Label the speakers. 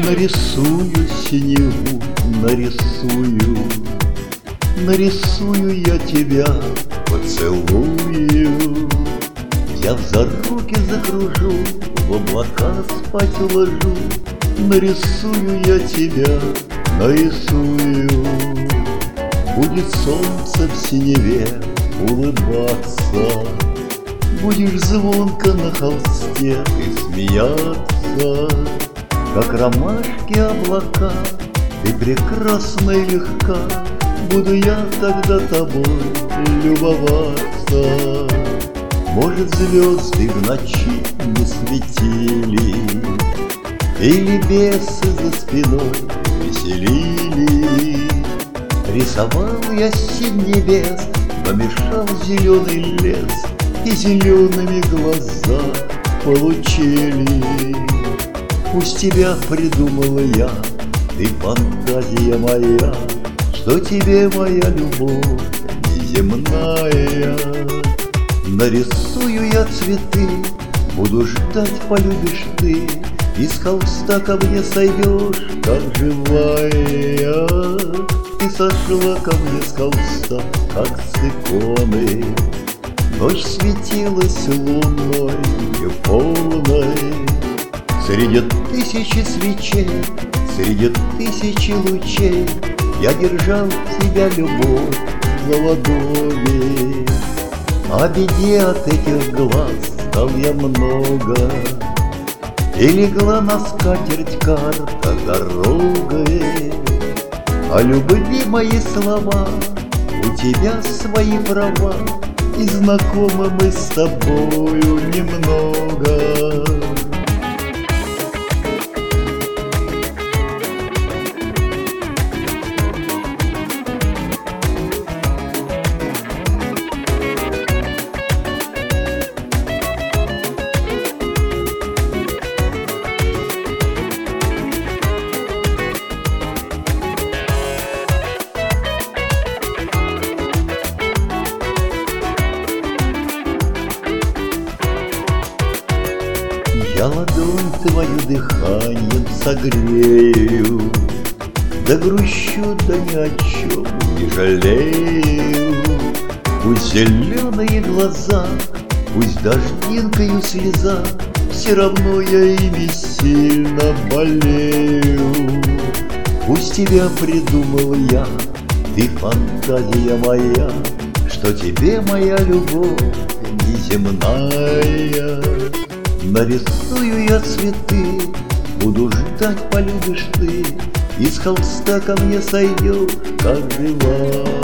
Speaker 1: Нарисую синеву, нарисую я тебя, поцелую. Я за руки закружу, в облака спать уложу. Нарисую я тебя, нарисую. Будет солнце в синеве улыбаться, будешь звонко на холсте ты смеяться. Как ромашки облака, ты прекрасна и легка, буду я тогда тобой любоваться. Может, звезды в ночи не светили, или бесы за спиной веселили. Рисовал я семь небес, помешал зеленый лес, и зелеными глаза получили. Пусть тебя придумала я, ты фантазия моя, что тебе моя любовь неземная. Нарисую я цветы, буду ждать, полюбишь ты, из холста ко мне сойдешь, как живая. Ты сошла ко мне с холста, как с иконы. Ночь светилась луной неполной. Среди тысячи свечей, среди тысячи лучей я держал тебя, любовь, за ладони. О беде от этих глаз стал я много, и легла на скатерть карта дорогой. О любви мои слова, у тебя свои права, и знакомы мы с тобою немного. Я ладонь твою дыханием согрею, да грущу, да ни о чем не жалею. Пусть зеленые глаза, пусть дождинкою слеза, все равно я ими сильно болею. Пусть тебя придумал я, ты фантазия моя, что тебе моя любовь неземная. Нарисую я цветы, буду ждать, полюбишь ты, из холста ко мне сойдешь, как живая.